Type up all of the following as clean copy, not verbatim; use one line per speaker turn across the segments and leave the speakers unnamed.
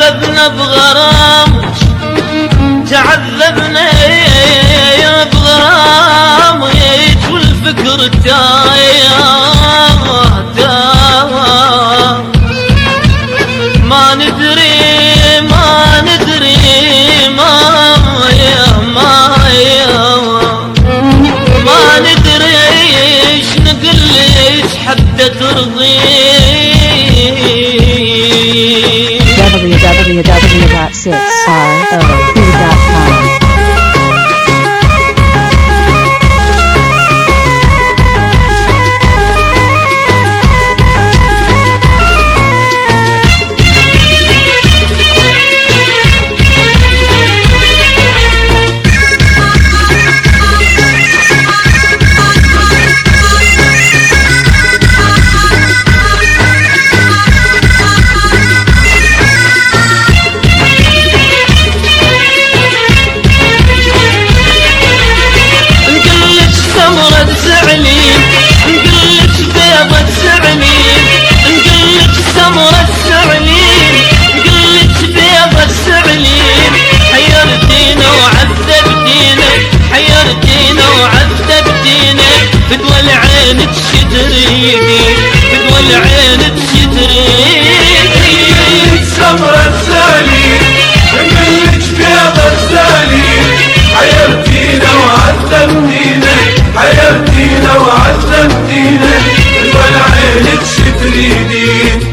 تعذبنا بغرام، تعذبنا بغرامك والفكر تايه ما ندري ما ندري ما ندري ايش نقول لك حتى ترضي.
www.6roo.com
فدوى العين تشتريني، فدوى العين تشتريني.
سمرة السالي نقلك بيض السالي، حيرتينا وعذبتينا، حيرتينا وعذبتينا، فدوى العين تشتريني.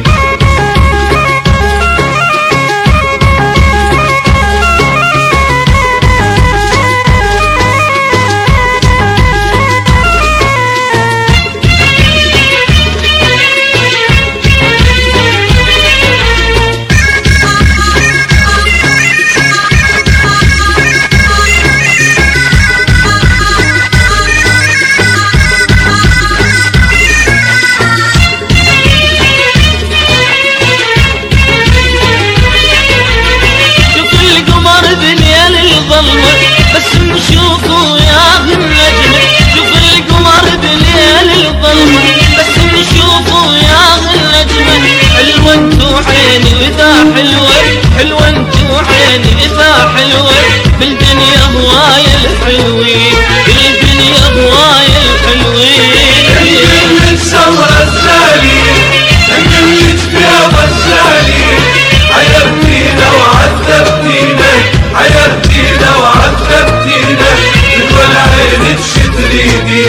بس نشوفه يا النجمة، شوف القمر بليل الظلمة، بس نشوفه يا النجمة. حلوة انتو عيني اذا حلوة، حلوة انتو عيني اذا حلوة، بالدنيا هواية الحلوين، بالدنيا هواية الحلوين.
نقلك سمرة السالي، نقلك بيض السالي، حيرتينا وعذبتينا، حيرتينا وعذبتينا، فدوى العين تشتريني.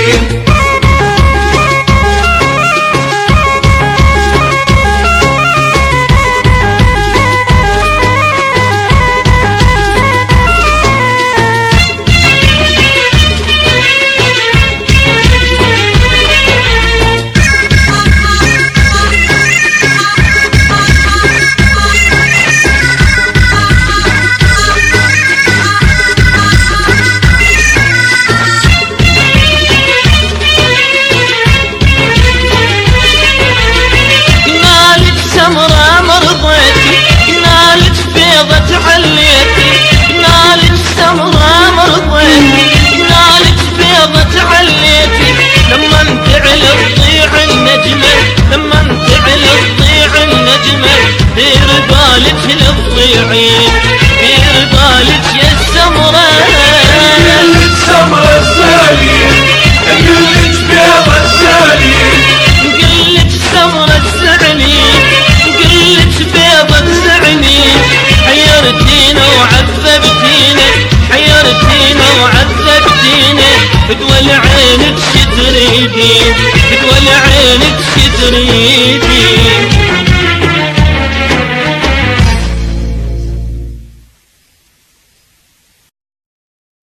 دير بالك للضيعين، دير بالك يا السمرة.
نقلك سمرة السالي، نقلك بيض السالي،
نقلك سمرة السعني، نقلك بيض السعني. حيرتينا وعذبتينا، حيرتينا وعذبتينا، فدوى العين تشتريني، فدوى العين تشتريني.